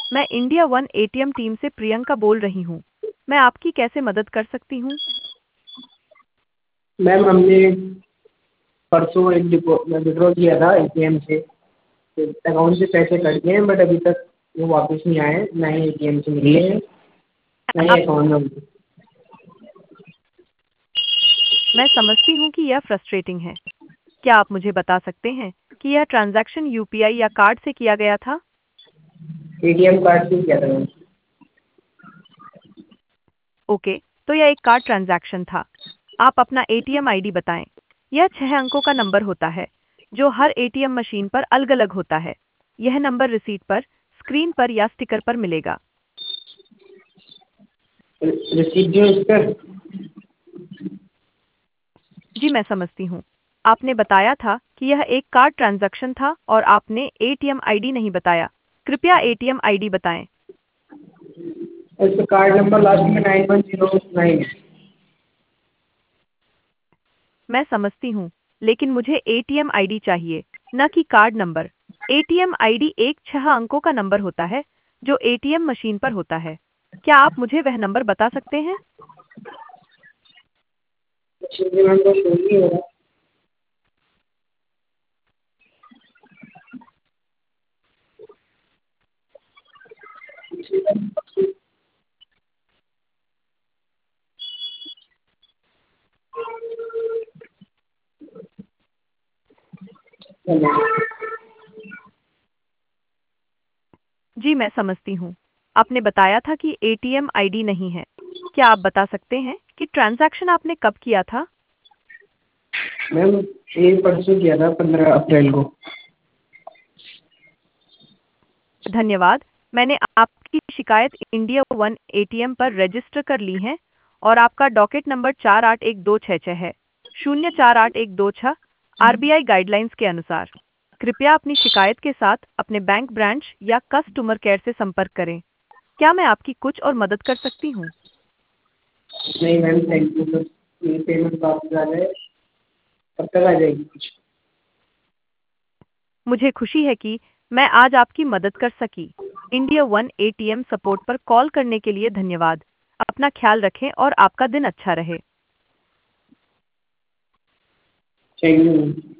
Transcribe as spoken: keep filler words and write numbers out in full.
मैं India one ATM team से प्रियंका बोल रही हूँ। मैं आपकी कैसे मदद कर सकती हूँ? मैम हमने परसों एक डिपो विड्रॉ किया था एटीएम से, तो अकाउंट से पैसे कट गए हैं बट अभी तक वो वापस नहीं आए, ना ही एटीएम से मिले हैं, ना ही आप अकाउंट में। मैं समझती हूँ कि यह फ्रस्ट्रेटिंग है। क्या आप मुझे बता सकते हैं कि यह ट्रांजैक्शन यूपीआई या कार्ड से किया गया था? एटीएम कार्ड से किया था मैम। ओके, तो यह एक कार्ड ट्रांजैक्शन था। आप अपना एटीएम आईडी बताएं। यह छह अंकों का नंबर होता है, जो हर एटीएम मशीन पर अलग-अलग होता है। यह नंबर रिसीट पर, स्क्रीन पर या स्टिकर पर मिलेगा। रिसीट जो है इस पर। जी, मैं समझती हूँ। आपने बताया था कि यह एक कार्ड ट्रांजैक्शन था और आपने एटीएम आईडी नहीं बताया। कृपया एटीएम आईडी बताएं। इसका कार्ड नंबर लास्ट में नाइन वन जीरो नाइन है। मैं समझती हूँ, लेकिन मुझे एटीएम आईडी चाहिए, न कि कार्ड नंबर। एटीएम आईडी एक छह अंकों का नंबर होता है, जो एटीएम मशीन पर होता है। क्या आप मुझे वह नंबर बता सकते हैं? जी मैम, तो शो नहीं हो रहा। जी, मैं समझती हूँ। आपने बताया था कि एटीएम आईडी नहीं है। क्या आप बता सकते हैं कि ट्रांजैक्शन आपने कब किया था? मैम ये परसों किया था, पंद्रह अप्रैल को। धन्यवाद। मैंने आपकी शिकायत इंडिया वन एटीएम पर रजिस्टर कर ली है और आपका डॉकेट नंबर चार आठ एक दो छः छः है, शून्य चार आठ एक दो छः, आरबीआई गाइडलाइंस के अनुसार। कृपया अपनी शिकायत के साथ अपने बैंक ब्रांच या कस्टमर केयर से संपर्क करें। क्या मैं आपकी कुछ और मदद कर सकती हूँ? नहीं मैम, थैंक यू सर। ये पेमेंट वापस आ जाए, कब तक आ जाएगी कुछ? मुझे खुशी है कि मैं आज आपकी मदद कर सकी। इंडिया वन एटीएम सपोर्ट पर कॉल करने के लिए धन्यवाद। अपना ख्याल रखें और आपका दिन अच्छा रहे। Thank you ma'am.